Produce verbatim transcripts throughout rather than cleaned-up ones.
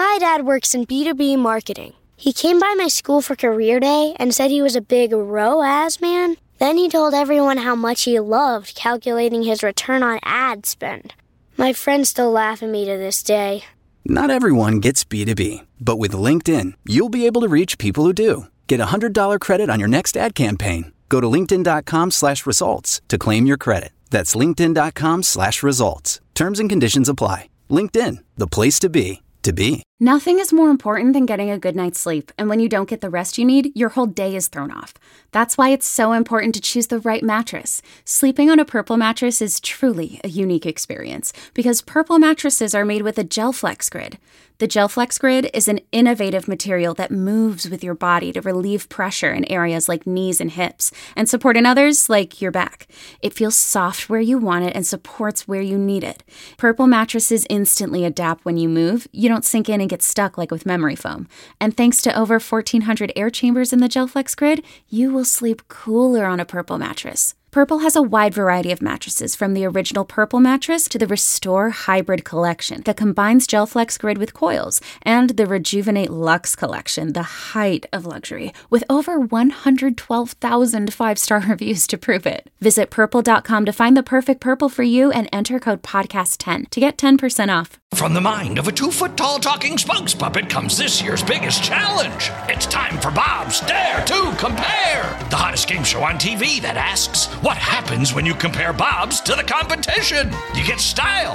My dad works in B two B marketing. He came by my school for career day and said he was a big R O A S man. Then he told everyone how much he loved calculating his return on ad spend. My friends still laugh at me to this day. Not everyone gets B two B, but with LinkedIn, you'll be able to reach people who do. Get a one hundred dollars credit on your next ad campaign. Go to linkedin.com slash results to claim your credit. That's linkedin.com slash results. Terms and conditions apply. LinkedIn, the place to be, to be. Nothing is more important than getting a good night's sleep, and when you don't get the rest you need, your whole day is thrown off. That's why it's so important to choose the right mattress. Sleeping on a Purple mattress is truly a unique experience, because Purple mattresses are made with a GelFlex Grid. The GelFlex Grid is an innovative material that moves with your body to relieve pressure in areas like knees and hips, and support in others like your back. It feels soft where you want it and supports where you need it. Purple mattresses instantly adapt when you move. You don't sink in and get stuck like with memory foam. And thanks to over fourteen hundred air chambers in the GelFlex Grid, you will sleep cooler on a Purple mattress. Purple has a wide variety of mattresses, from the original Purple mattress to the Restore Hybrid collection that combines GelFlex Grid with coils, and the Rejuvenate Luxe collection, the height of luxury, with over one hundred twelve thousand five-star reviews to prove it. Visit purple dot com to find the perfect Purple for you and enter code podcast ten to get ten percent off. From the mind of a two-foot-tall talking spokes puppet comes this year's biggest challenge. It's time for Bob's Dare to Compare, the hottest game show on T V that asks, what happens when you compare Bob's to the competition? You get style.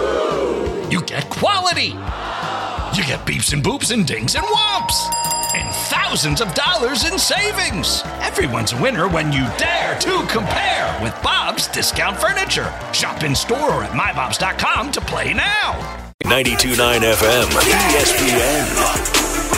You get quality. You get beeps and boops and dings and whomps. And thousands of dollars in savings. Everyone's a winner when you dare to compare with Bob's Discount Furniture. Shop in store or at my bobs dot com to play now. ninety-two point nine F M, E S P N.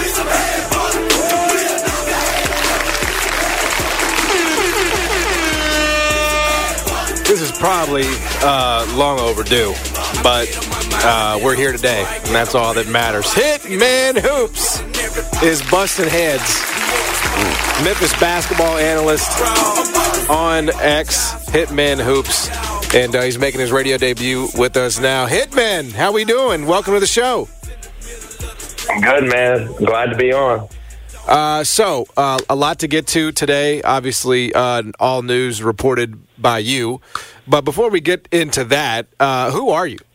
This is probably uh, long overdue, but uh, we're here today, and that's all that matters. Hitman Hoops is busting heads. Memphis basketball analyst on X, Hitman Hoops, and uh, he's making his radio debut with us now. Hitman, how we doing? Welcome to the show. I'm good, man. I'm glad to be on. Uh, so, uh, a lot to get to today. Obviously, uh, all news reported by you. But before we get into that, uh, who are you?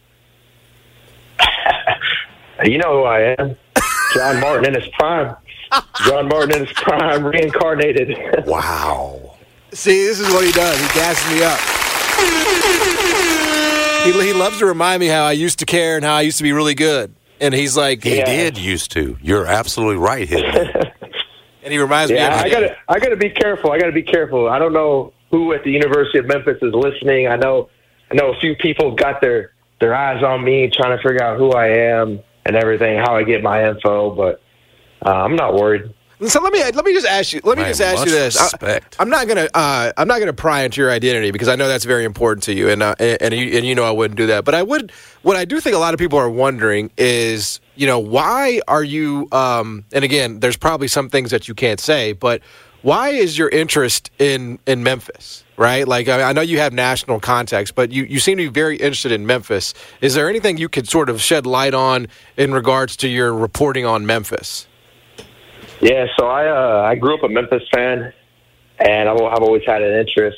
You know who I am. John Martin in his prime. John Martin in his prime, reincarnated. Wow. See, this is what he does. He gasses me up. He, he loves to remind me how I used to care and how I used to be really good. And he's like, he yeah. did used to. You're absolutely right, Hitman. And he reminds yeah, me of I gotta, I gotta be careful. I gotta be careful. I don't know who at the University of Memphis is listening. I know, I know a few people got their, their eyes on me, trying to figure out who I am and everything, how I get my info. But uh, I'm not worried. So let me let me just ask you. Let me Man, just ask you this. I, I'm not gonna uh, I'm not gonna pry into your identity because I know that's very important to you, and uh, and you, and you know I wouldn't do that. But I would. What I do think a lot of people are wondering is, you know, why are you? Um, and again, there's probably some things that you can't say, but why is your interest in in Memphis? Right? Like, I, I know you have national context, but you, you seem to be very interested in Memphis. Is there anything you could sort of shed light on in regards to your reporting on Memphis? Yeah, so I uh, I grew up a Memphis fan, and I've, I've always had an interest.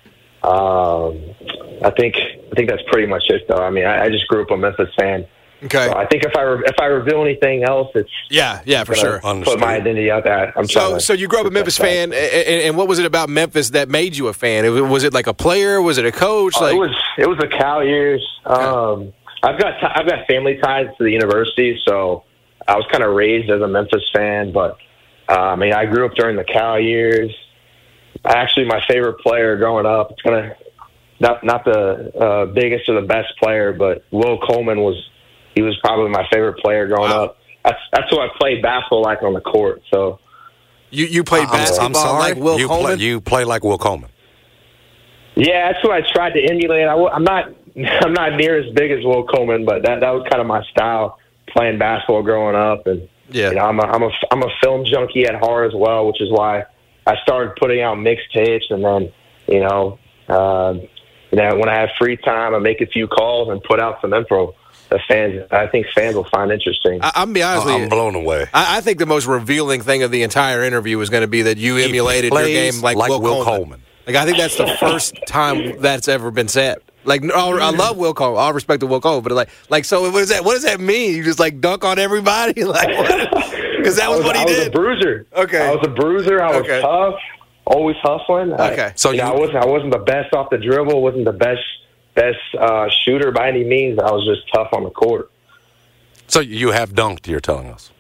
Um, I think I think that's pretty much it, though. I mean, I, I just grew up a Memphis fan. Okay. So I think if I re- if I reveal anything else, it's yeah, yeah, for sure. Put my identity out there. I'm so trying so you grew up a Memphis fan, and, and what was it about Memphis that made you a fan? It, was it like a player? Was it a coach? Uh, like it was it was the Cal years. Um, I've got t- I've got family ties to the university, so I was kind of raised as a Memphis fan, but. Uh, I mean, I grew up during the Cal years. Actually, my favorite player growing up, it's gonna not not the uh, biggest or the best player, but Will Coleman was he was probably my favorite player growing wow. up. That's that's who I played basketball like on the court. So you you played I'm, basketball I'm sorry? like Will you Coleman? Play, you play like Will Coleman. Yeah, that's what I tried to emulate. I, I'm not I'm not near as big as Will Coleman, but that that was kind of my style playing basketball growing up. And yeah, you know, I'm a I'm a I'm a film junkie at heart as well, which is why I started putting out mixtapes, and then you know, uh, you know, when I have free time, I make a few calls and put out some info. the fans, I think fans will find interesting. I, I'm be honest with you. I'm blown away. I, I think the most revealing thing of the entire interview was going to be that you He emulated your plays game like, like Will, Will Coleman. Coleman. Like I think that's the first time that's ever been said. Like no, I love Will Coleman. All respect to Will Coleman, but like, like so, what does that? What does that mean? You just like dunk on everybody, like because that was, was what he I did. was a bruiser. Okay. I was a bruiser. I was Okay. tough, always hustling. Okay. I, So you know, you- I wasn't I wasn't the best off the dribble. wasn't the best best uh, shooter by any means. I was just tough on the court. So you have dunked, you're telling us.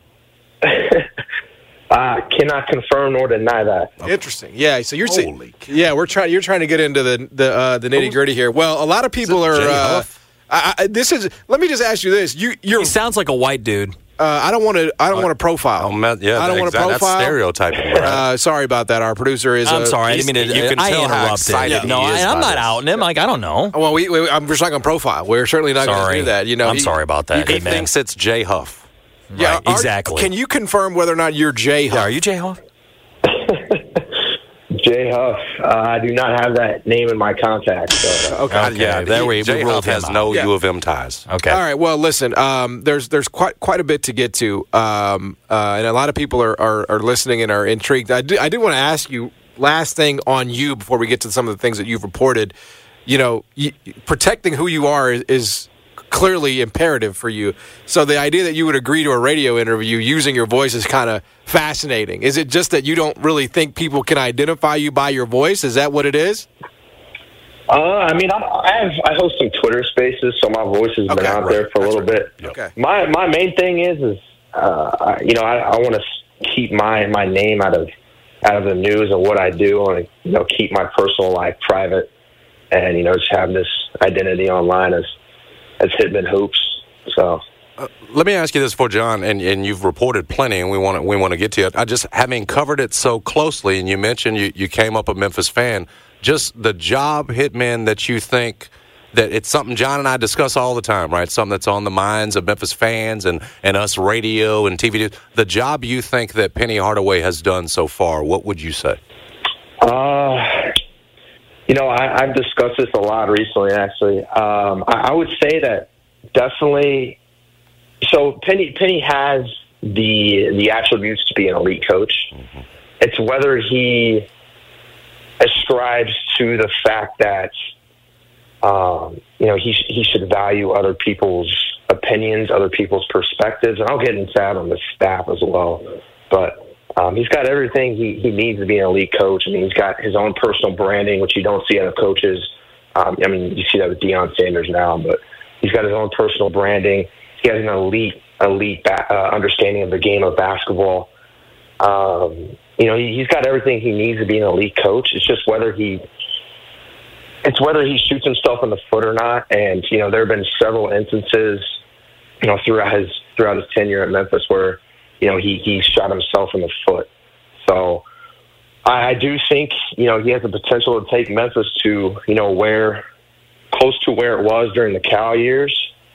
I cannot confirm nor deny that. Interesting. Yeah. So you're saying, Holy cow. yeah, we're trying. You're trying to get into the the uh, the nitty gritty here. Well, a lot of people are. Jay Uh, Huff? I, I, this is. Let me just ask you this. You you're. He sounds like a white dude. Uh, I don't want to. I don't want to profile. Oh, man, yeah, I don't want to exactly. profile. That's stereotyping. Right? Uh, sorry about that. Our producer is. I'm uh, sorry. I he's- didn't mean to. you can I tell how interrupted. excited no, he is I, I'm by not this. outing him. Like I don't know. Well, we, we I'm just not going to profile. We're certainly not going to Sorry. do that. You know, I'm he- sorry about that. He Hey, man. thinks it's Jay Huff. Yeah, Right, are- exactly. Can you confirm whether or not you're Jay Huff? Yeah, are you Jay Huff? Jay Huff. Uh, I do not have that name in my contacts. So, uh, Okay. Okay, yeah, there we- we Jay ruled Huff him has out. no Yeah. U of M ties. Okay. All right. Well, listen. Um, there's there's quite quite a bit to get to, um, uh, and a lot of people are, are, are listening and are intrigued. I do I do want to ask you last thing on you before we get to some of the things that you've reported. You know, you, protecting who you are is, is clearly imperative for you. So the idea that you would agree to a radio interview using your voice is kind of fascinating. Is it just that you don't really think people can identify you by your voice? Is that what it is? uh, I mean, I, I have I host some Twitter Spaces, so my voice has been Okay, out right. there for a That's little right. bit. Okay. My my main thing is is uh, I- you know I, I want to keep my my name out of out of the news and what I do. I want to you know keep my personal life private, and you know just have this identity online as as Hitman Hoops. So. Let me ask you this for John, and, and you've reported plenty, and we want to we want to get to it. I just having covered it so closely, and you mentioned you, you came up a Memphis fan. Just the job, Hitman, that you think that it's something John and I discuss all the time, right? Something that's on the minds of Memphis fans and, and us radio and T V. The job you think that Penny Hardaway has done so far, what would you say? Uh, you know, I, I've discussed this a lot recently, actually. Um, I, I would say that definitely. So Penny Penny has the the attributes to be an elite coach. Mm-hmm. It's whether he ascribes to the fact that um, you know he he should value other people's opinions, other people's perspectives, and I'll get into that on the staff as well. But um, he's got everything he, he needs to be an elite coach. I mean, he's got his own personal branding, which you don't see other coaches. Um, I mean, you see that with Deion Sanders now, but he's got his own personal branding. He has an elite, elite ba- uh, understanding of the game of basketball. Um, you know, he, he's got everything he needs to be an elite coach. It's just whether he, it's whether he shoots himself in the foot or not. And you know, there have been several instances, you know, throughout his throughout his tenure at Memphis where, you know, he he shot himself in the foot. So I, I do think, you know, he has the potential to take Memphis to, you know, where close to where it was during the Cal years.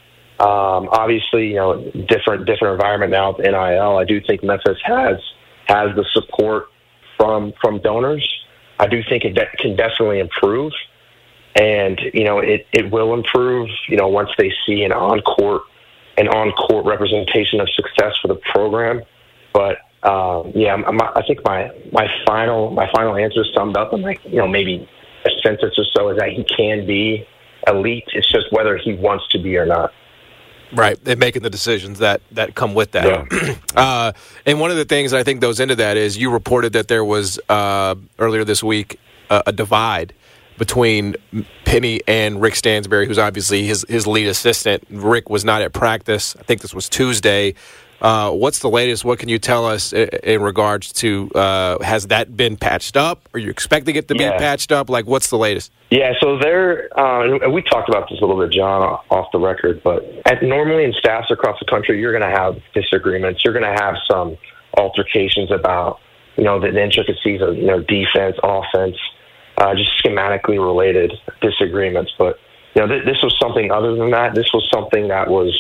Um, obviously, you know, different different environment now with N I L. I do think Memphis has has the support from from donors. I do think it de- can definitely improve, and you know, it, it will improve. You know, once they see an on court an on court representation of success for the program. But um, yeah, I'm, I'm, I think my my final my final answer summed up in like you know maybe a sentence or so is that he can be elite. It's just whether he wants to be or not. Right, and making the decisions that, that come with that. Yeah. uh, and one of the things I think goes into that is you reported that there was, uh, earlier this week, uh, a divide between Penny and Rick Stansbury, who's obviously his, his lead assistant. Rick was not at practice. I think this was Tuesday. Uh, what's the latest? What can you tell us in, in regards to, uh, has that been patched up? Are you expecting it to Yeah. be patched up? Like, what's the latest? Yeah, so there, uh, and we talked about this a little bit, John, off the record, but at, normally in staffs across the country, you're going to have disagreements. You're going to have some altercations about, you know, the, the intricacies of, you know, defense, offense, uh, just schematically related disagreements. But, you know, th- this was something other than that. This was something that was,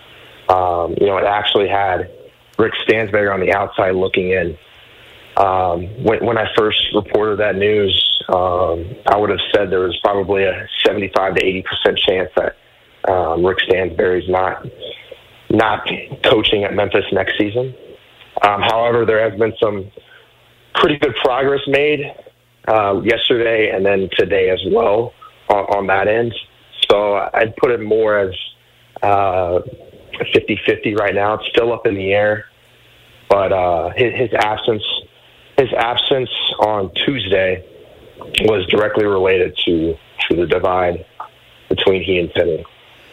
um, you know, it actually had Rick Stansbury on the outside looking in. Um, when, when I first reported that news, um, I would have said there was probably a seventy-five to eighty percent chance that Um, Rick Stansberry's not not coaching at Memphis next season. Um, however, there has been some pretty good progress made uh, yesterday and then today as well on, on that end. So I'd put it more as uh, fifty-fifty right now. It's still up in the air, but uh, his, his absence, his absence on Tuesday was directly related to to the divide between he and Penny.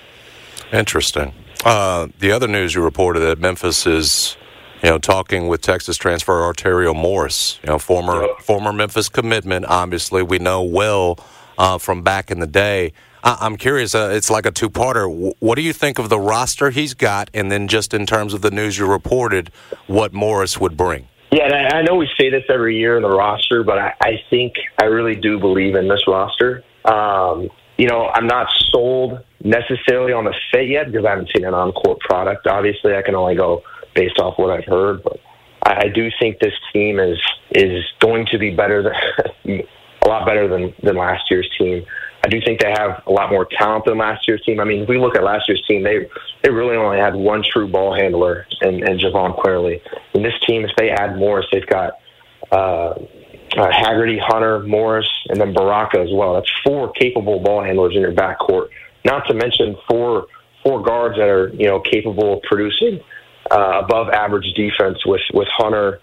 Interesting. Uh, the other news you reported that Memphis is, you know, talking with Texas transfer Arterio Morris, you know, former yep. former Memphis commitment. Obviously, we know well uh, from back in the day. I- I'm curious. Uh, it's like a two-parter. W- what do you think of the roster he's got, and then just in terms of the news you reported, what Morris would bring? Yeah, and I, I know we say this every year in the roster, but I, I think I really do believe in this roster. Um, you know, I'm not sold necessarily on the fit yet because I haven't seen an on-court product. Obviously, I can only go based off what I've heard, but I, I do think this team is is going to be better than a lot better than, than last year's team. I do think they have a lot more talent than last year's team. I mean, if we look at last year's team, they they really only had one true ball handler, and, and Javon Querley. And this team, if they add Morris, they've got uh, uh, Haggerty, Hunter, Morris, and then Baraka as well. That's four capable ball handlers in your backcourt. Not to mention four four guards that are you know capable of producing uh, above average defense. With with Hunter,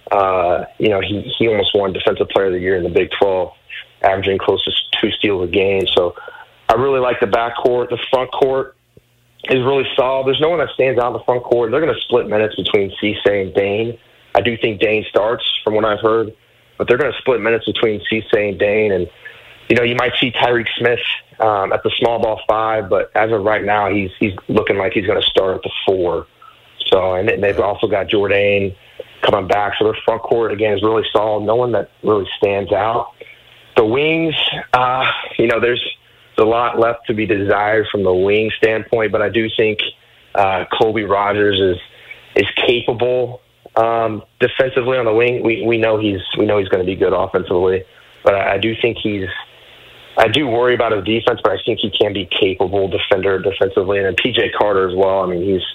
uh, you know he he almost won Defensive Player of the Year in the Big twelve, averaging close to two steals a game. So I really like the backcourt. The front court is really solid. There's no one that stands out in the front court. They're going to split minutes between Cisse and Dane. I do think Dane starts, from what I've heard, but they're going to split minutes between Cisse and Dane. And, you know, you might see Tyreek Smith um, at the small ball five, but as of right now, he's he's looking like he's going to start at the four. So, and they've also got Jourdain coming back. So their front court, again, is really solid. No one that really stands out. The wings, uh, you know, there's a lot left to be desired from the wing standpoint, but I do think uh, Colby Rogers is is capable um, defensively on the wing. We we know he's we know he's going to be good offensively, but I, I do think he's. I do worry about his defense, but I think he can be capable defender defensively, and then P J Carter as well. I mean, he's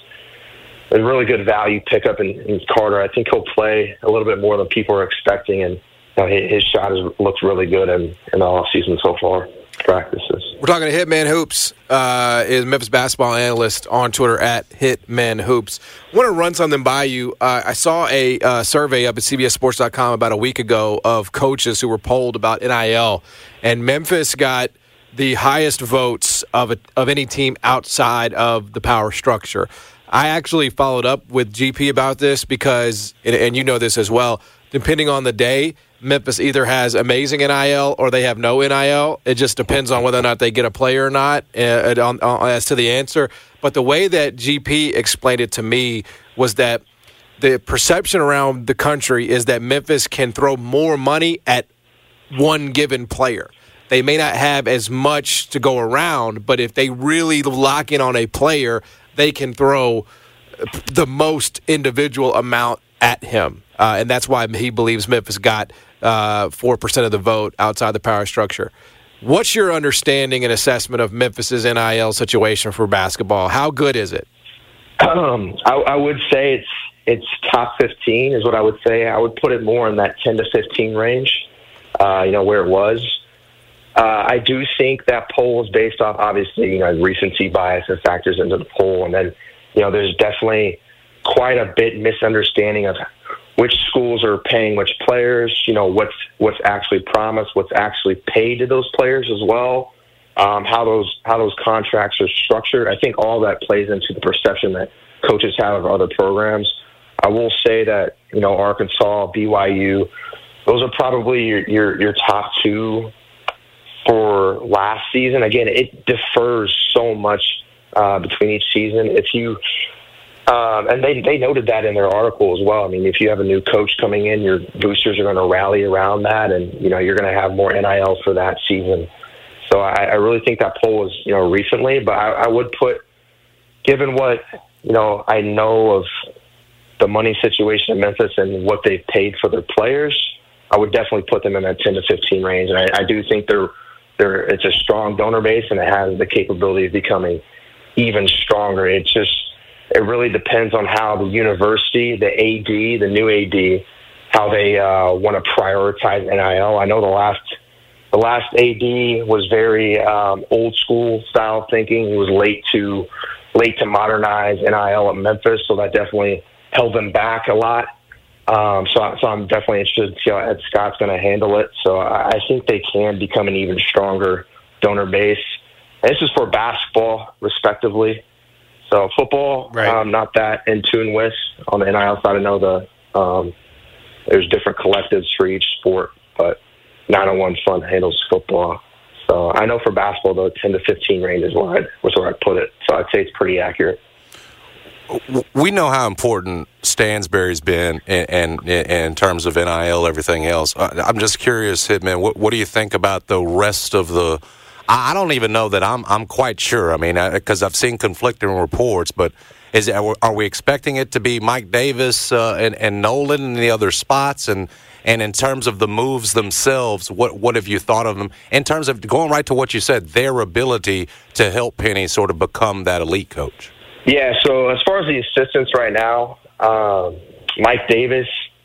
a really good value pickup in, in Carter. I think he'll play a little bit more than people are expecting, and you know, his shot has looked really good in, in the offseason so far. Practices. We're talking to Hitman Hoops, uh, is Memphis basketball analyst on Twitter at Hitman Hoops. I want to run something by you. Uh, I saw a uh, survey up at C B S Sports dot com about a week ago of coaches who were polled about N I L, and Memphis got the highest votes of a, of any team outside of the power structure. I actually followed up with G P about this because, and, and you know this as well, depending on the day, Memphis either has amazing N I L or they have no N I L. It just depends on whether or not they get a player or not uh, on, on, as to the answer. But the way that G P explained it to me was that the perception around the country is that Memphis can throw more money at one given player. They may not have as much to go around, but if they really lock in on a player, they can throw the most individual amount at him. Uh, and that's why he believes Memphis got uh, four percent of the vote outside the power structure. What's your understanding and assessment of Memphis's N I L situation for basketball? How good is it? Um, I, I would say it's it's top fifteen is what I would say. I would put it more in that ten to fifteen range, uh, you know, where it was. Uh, I do think that poll is based off, obviously, you know, recency bias that factors into the poll. And then, you know, there's definitely quite a bit misunderstanding of which schools are paying which players, you know, what's what's actually promised, what's actually paid to those players as well, um, how those how those contracts are structured. I think all that plays into the perception that coaches have of other programs. I will say that, you know, Arkansas, B Y U, those are probably your your, your top two for last season. Again, it differs so much uh, between each season. If you Um, and they they noted that in their article as well. I mean, if you have a new coach coming in, your boosters are going to rally around that, and you know you're going to have more N I L for that season. So I, I really think that poll was you know recently, but I, I would put, given what you know I know of the money situation in Memphis and what they've paid for their players, I would definitely put them in that ten to fifteen range. And I, I do think they're they're it's a strong donor base, and it has the capability of becoming even stronger. It's just, it really depends on how the university, the A D, the new A D, how they uh, want to prioritize N I L. I know the last the last A D was very um, old school style thinking. He was late to late to modernize N I L at Memphis, so that definitely held them back a lot. Um, so, so I'm definitely interested to see how Ed Scott's going to handle it. So I, I think they can become an even stronger donor base. And this is for basketball, respectively. So football, right. um, not that in tune with. On the N I L side, I know the um, there's different collectives for each sport, but nine oh one Fund handles football. So I know for basketball, though, ten to fifteen range is where I'd, was where I'd put it. So I'd say it's pretty accurate. We know how important Stansbury's been in, in, in terms of N I L, everything else. I'm just curious, Hitman, what, what do you think about the rest of the – I don't even know that I'm I'm quite sure. I mean, because I've seen conflicting reports, but is it, are we expecting it to be Mike Davis uh, and, and Nolan in the other spots? And and in terms of the moves themselves, what what have you thought of them? In terms of going right to what you said, their ability to help Penny sort of become that elite coach. Yeah, so as far as the assistants right now, um, Mike Davis,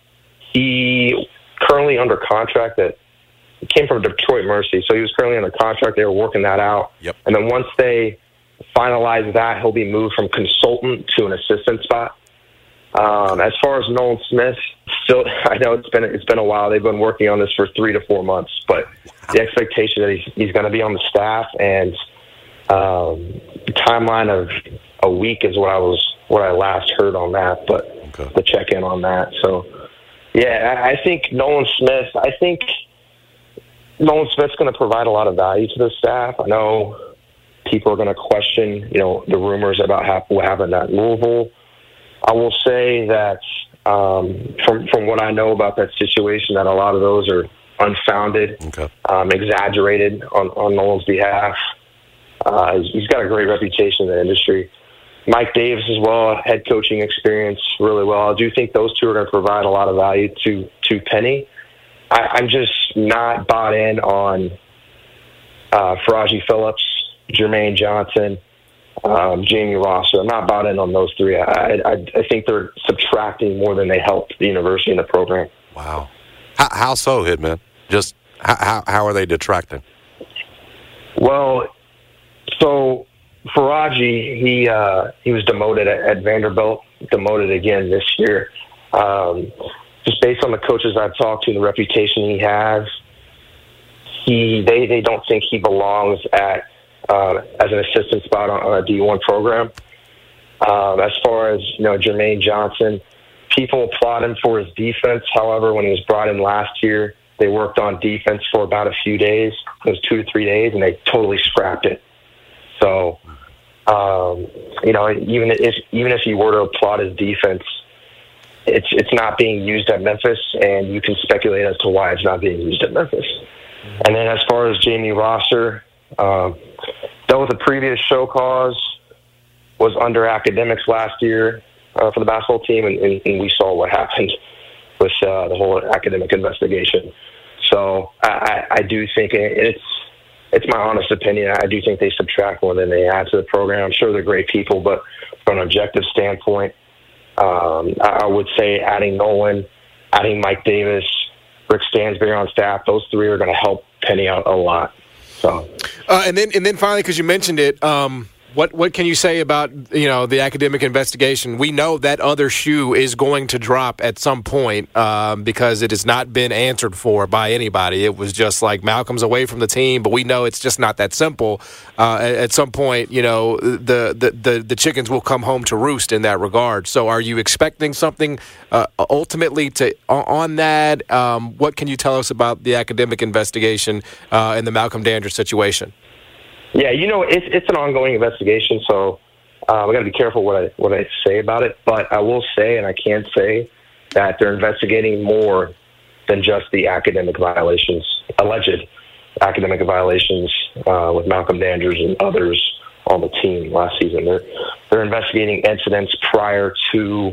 he currently under contract at he came from Detroit Mercy, so he was currently under contract. They were working that out. Yep. And then once they finalize that, he'll be moved from consultant to an assistant spot. Um, as far as Nolan Smith, still, I know it's been it's been a while. They've been working on this for three to four months, but the expectation that he's he's going to be on the staff, and um, the timeline of a week is what I was what I last heard on that. But okay. the check in on that. So yeah, I, I think Nolan Smith. I think Nolan Smith's going to provide a lot of value to the staff. I know people are going to question, you know, the rumors about what happened at Louisville. I will say that um, from from what I know about that situation, that a lot of those are unfounded, okay. um, exaggerated on, on Nolan's behalf. Uh, he's got a great reputation in the industry. Mike Davis as well, head coaching experience really well. I do think those two are going to provide a lot of value to to Penny. I, I'm just not bought in on uh, Faraji Phillips, Jermaine Johnson, um, Jamie Rosser. I'm not bought in on those three. I, I, I think they're subtracting more than they help the university and the program. Wow. How, how so, Hitman? Just how how are they detracting? Well, so Faraji, he uh, he was demoted at, at Vanderbilt, demoted again this year. Um, just based on the coaches I've talked to and the reputation he has, he they, they don't think he belongs at uh, as an assistant spot on, on a D one program. Um, as far as you know, Jermaine Johnson, people applaud him for his defense. However, when he was brought in last year, they worked on defense for about a few days. It was two to three days, and they totally scrapped it. So, um, you know, even if even if you were to applaud his defense, it's it's not being used at Memphis, and you can speculate as to why it's not being used at Memphis. And then as far as Jamie Rosser, um, dealt with a previous show cause, was under academics last year uh, for the basketball team, and, and, and we saw what happened with uh, the whole academic investigation. So I, I do think it's it's my honest opinion. I do think they subtract more than they add to the program. I'm sure they're great people, but from an objective standpoint, um, I would say adding Nolan, adding Mike Davis, Rick Stansbury on staff, those three are going to help Penny out a lot. So, uh, and then and then finally, because you mentioned it. Um What what can you say about, you know, the academic investigation? We know that other shoe is going to drop at some point um, because it has not been answered for by anybody. It was just like Malcolm's away from the team, but we know it's just not that simple. Uh, at, at some point, you know, the, the, the, the chickens will come home to roost in that regard. So are you expecting something uh, ultimately to on that? Um, what can you tell us about the academic investigation uh, and the Malcolm Dandridge situation? Yeah, you know, it's it's an ongoing investigation, so uh, we got to be careful what I what I say about it. But I will say, and I can say, that they're investigating more than just the academic violations, alleged academic violations uh, with Malcolm Dandridge and others on the team last season. They're they're investigating incidents prior to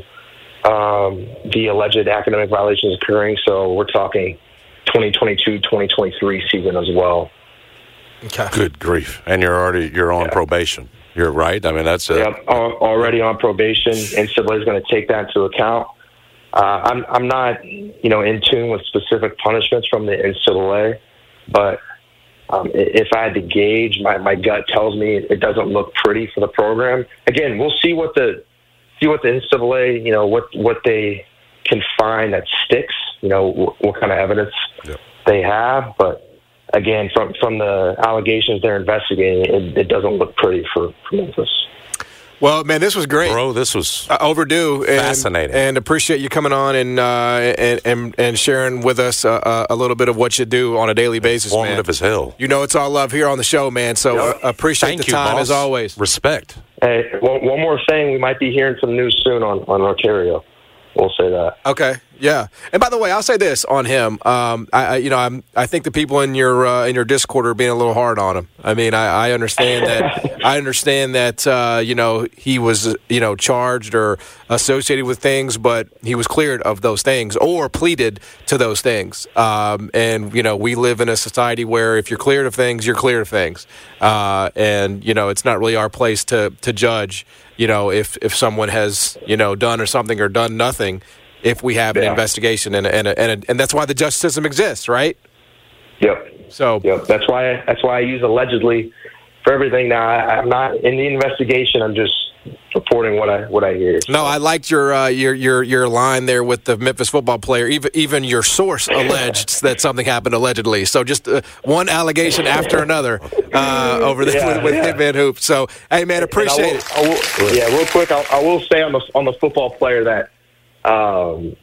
um, the alleged academic violations occurring. So we're talking twenty twenty-two, twenty twenty-three season as well. Okay. Good grief! And you're already you're on yeah. probation. You're right. I mean, that's a, yep, al- already on probation. N C double A is going to take that into account. Uh, I'm I'm not, you know, in tune with specific punishments from the N C double A, but um, if I had to gauge, my, my gut tells me it doesn't look pretty for the program. Again, we'll see what the see what the N C double A, you know, what what they can find that sticks. You know, what, what kind of evidence yep. they have, but again, from from the allegations they're investigating, it, it doesn't look pretty for, for Memphis. Well, man, this was great, bro. This was uh, overdue, and, fascinating, and appreciate you coming on and uh, and, and and sharing with us uh, a little bit of what you do on a daily basis. Informative man. as hell. You know, it's all love here on the show, man. So uh, appreciate Thank the you, time boss. as always. Respect. Hey, one, one more thing, we might be hearing some news soon on on Ontario. We'll say that. Okay, yeah. And by the way, I'll say this on him. Um, I, I, you know, I'm. I think the people in your uh, in your Discord are being a little hard on him. I mean, I, I understand that. I understand that. Uh, you know, he was you know charged or associated with things, but he was cleared of those things or pleaded to those things. Um, and you know, we live in a society where if you're cleared of things, you're cleared of things. Uh, and you know, it's not really our place to to judge. You know, if, if someone has, you know, done or something or done nothing, if we have an yeah. investigation, and and and and that's why the justice system exists, right? Yep. So yep. That's why that's why I use allegedly for everything. Now I, I'm not in the investigation. I'm just reporting what I what I hear. So. No, I liked your uh, your your your line there with the Memphis football player. Even even your source alleged that something happened allegedly. So just uh, one allegation after another uh, over there yeah, with, with yeah. Hitman Hoops. So hey, man, appreciate I will, it. I will, yeah, real quick, I'll, I will say on the on the football player that um,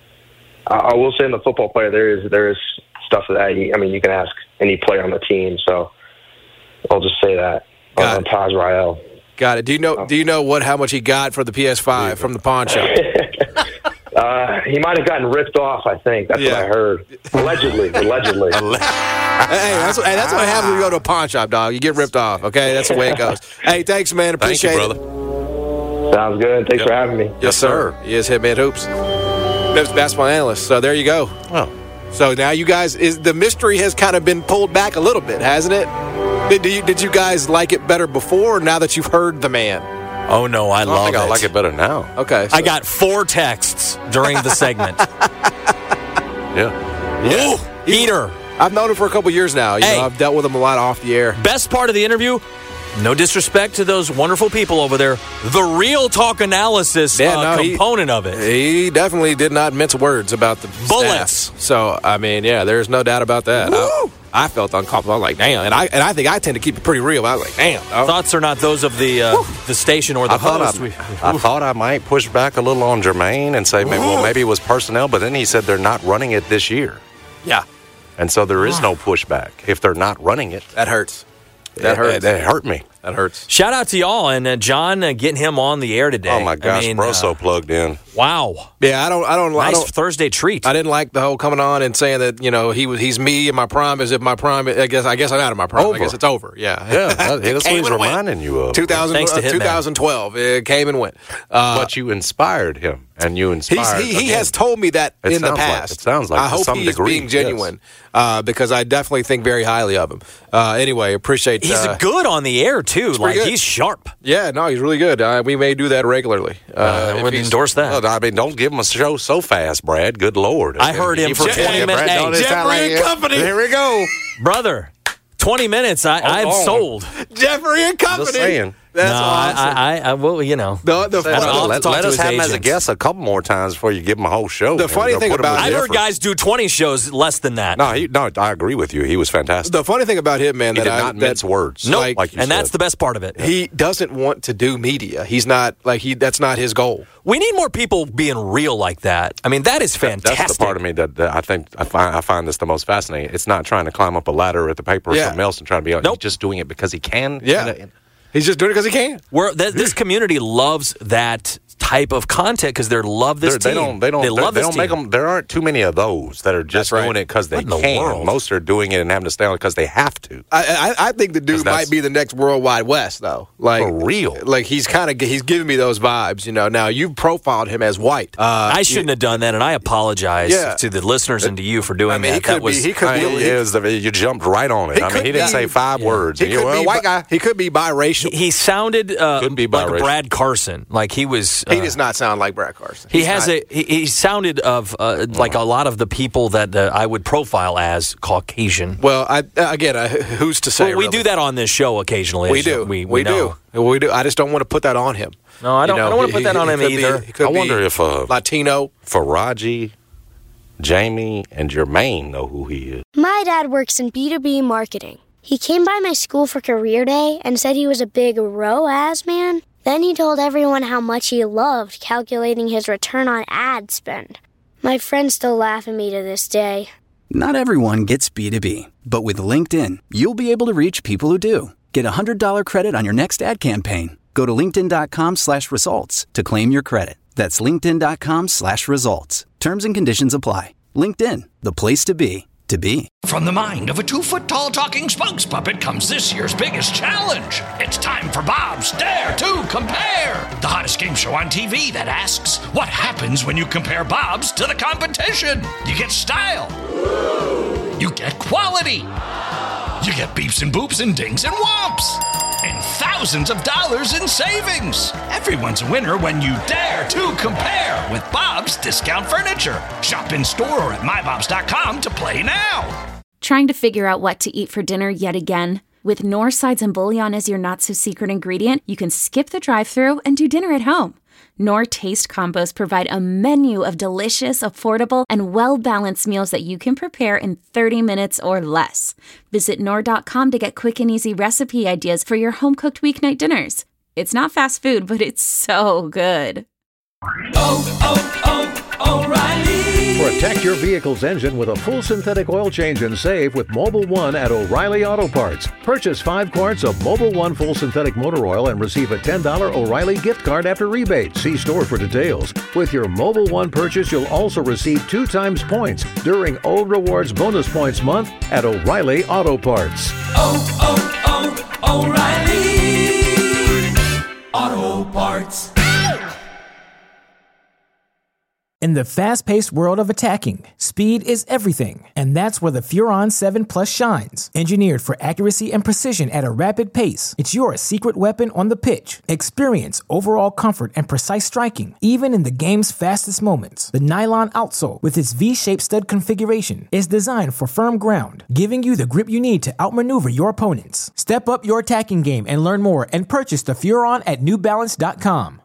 I, I will say on the football player there is there is stuff that I, I mean you can ask any player on the team. So I'll just say that Got on Taj Rael. Got it. Do you know? Do you know what how much he got for the P S five from the pawn shop? uh, he might have gotten ripped off. I think that's Yeah. what I heard. Allegedly, allegedly. Hey, that's, hey, that's what happens when you go to a pawn shop, dog. You get ripped off, okay? That's the way it goes. Hey, thanks, man. Appreciate Thank you, it. brother. Sounds good. Thanks Yep. for having me. Yes, sir. He is Hitman Hoops. Memphis basketball analyst. So there you go. Oh. So now you guys, is the mystery has kind of been pulled back a little bit, hasn't it? Did, did, you, did you guys like it better before or now that you've heard the man? Oh, no, I, I love think it. I like it better now. Okay. So. I got four texts during the segment. Yeah. Ooh, heater. I've known him for a couple years now. You Hey. know, I've dealt with him a lot off the air. Best part of the interview, no disrespect to those wonderful people over there, the real talk analysis Yeah, uh, no, he- component of it. He definitely did not mince words about the Bullets. staff. So, I mean, yeah, there's no doubt about that. I, I felt uncomfortable. I was like, damn. And I and I think I tend to keep it pretty real. I was like, damn. dog. Thoughts are not those of the uh, the station or the I thought host. I, We- I thought I might push back a little on Jermaine and say, maybe, well, maybe it was personnel, but then he said they're not running it this year. Yeah, And so there is no pushback if they're not running it. that hurts. That It- hurts. It, that hurt me. That hurts. Shout out to y'all and uh, John uh, getting him on the air today. Oh, my gosh, I mean, bro, uh, so plugged in. wow. Yeah, I don't. I don't. I Nice don't. Thursday treat. I didn't like the whole coming on and saying that you know he was he's me in my prime as if my prime. I guess I guess I'm out of my prime. Over. I guess it's over. Yeah. Yeah, that- that's what Came he's and went. reminding you of. two thousand, Thanks to uh, Hitman. twenty twelve. It came and went. Uh, But you inspired him, and you He's, inspired he he again. has told me that It in the sounds like- past. it sounds like I to hope some he is degree, being genuine uh, because I definitely think very highly of him. Uh, anyway, appreciate. He's uh, good on the air, too. Like, good. he's sharp. Yeah, no, he's really good. Uh, we may do that regularly. Uh, I if would he's- endorse that. Well, I mean, don't give him a show so fast, Brad. Good Lord. I heard him for Yeah, twenty yeah, minutes. Brad, don't Hey, it sound Jeffrey and like- Company. Here we go. Brother, twenty minutes, I, I'm on. sold. Jeffrey and Company. Just saying. That's no, awesome. I, I, I, well, you know. the the, I'll- I'll let talk let to us his have him as a agents. guest a couple more times before you give him a whole show. The man. funny They'll thing put him about in I've heard different- guys do twenty shows less than that. No, he, no, I agree with you. He was fantastic. the funny thing about him, man, he that did I not that, mince words. Nope. like- like you and that's said. the best part of it. he doesn't want to do media. He's not like he. That's not his goal. We need more people being real like that. I mean, that is fantastic. That's the part of me that, that I think I find I find this the most fascinating. It's not trying to climb up a ladder at the paper or Yeah. something else and trying to be. Nope. He's just doing it because he can. Yeah. And, uh, He's just doing it because he can. We're, th- this community loves that type of content because they love this They're, team. They don't. They don't. They love they this don't make team. them. There aren't too many of those that are just right. doing it because they What in the can. world? Most are doing it and having to stay on it because they have to. I, I I think the dude might be the next World Wide West, though. Like For real. Like he's kind of he's giving me those vibes. You know. Now you profiled him as white. Uh, I shouldn't have done that, and I apologize Yeah. to the listeners and to you for doing I mean, that. he could that was be. He could I mean, be. it was the, you jumped right on it. He I mean, could he didn't be- say five yeah. words. He And you could were, be "Well, white bi- guy. He could be biracial. he sounded uh, Couldn't be like a biracial. Brad Carson. Like he was. Uh, He does not sound like Brad Carson. He He's has not. a. He, he sounded of uh, like a lot of the people that uh, I would profile as Caucasian. Well, I, again, uh, who's to say? Well, we really? do that on this show occasionally. We as do. We, We, we know. do. We do. I just don't want to put that on him. No, I don't. You know, I don't want he- to put that he- on he him could be- either. he could I wonder be if uh, Latino. Faraji, Jamie, and Jermaine know who he is. My dad works in B two B marketing. He came by my school for career day and said he was a big R O A S man. Then he told everyone how much he loved calculating his return on ad spend. My friends still laugh at me to this day. Not everyone gets B two B, but with LinkedIn, you'll be able to reach people who do. Get a one hundred dollars credit on your next ad campaign. Go to linkedin.com slash results to claim your credit. That's linkedin.com slash results. Terms and conditions apply. LinkedIn, the place to be, to be. From the mind of a two-foot-tall talking spokes puppet comes this year's biggest challenge. It's time for Bob's Dare to Compare, the hottest game show on T V that asks, what happens when you compare Bob's to the competition? You get style. You get quality. You get beeps and boops and dings and whomps. And thousands of dollars in savings. Everyone's a winner when you dare to compare with Bob's Discount Furniture. Shop in store or at my bobs dot com to play now. Trying to figure out what to eat for dinner yet again? With Knorr sides and bouillon as your not-so-secret ingredient, you can skip the drive-thru and do dinner at home. Knorr Taste Combos provide a menu of delicious, affordable, and well-balanced meals that you can prepare in thirty minutes or less. Visit Knorr dot com to get quick and easy recipe ideas for your home-cooked weeknight dinners. It's not fast food, but it's so good. Oh, oh, oh, O'Reilly. Protect your vehicle's engine with a full synthetic oil change and save with Mobile One at O'Reilly Auto Parts. Purchase five quarts of Mobile One full synthetic motor oil and receive a ten dollars O'Reilly gift card after rebate. See store for details. With your Mobile One purchase, you'll also receive two times points during O Rewards Bonus Points Month at O'Reilly Auto Parts. Oh, oh, oh, O'Reilly Auto Parts. In the fast-paced world of attacking, speed is everything, and that's where the Furon seven Plus shines. Engineered for accuracy and precision at a rapid pace, it's your secret weapon on the pitch. Experience overall comfort and precise striking, even in the game's fastest moments. The nylon outsole, with its V-shaped stud configuration, is designed for firm ground, giving you the grip you need to outmaneuver your opponents. Step up your attacking game and learn more and purchase the Furon at new balance dot com.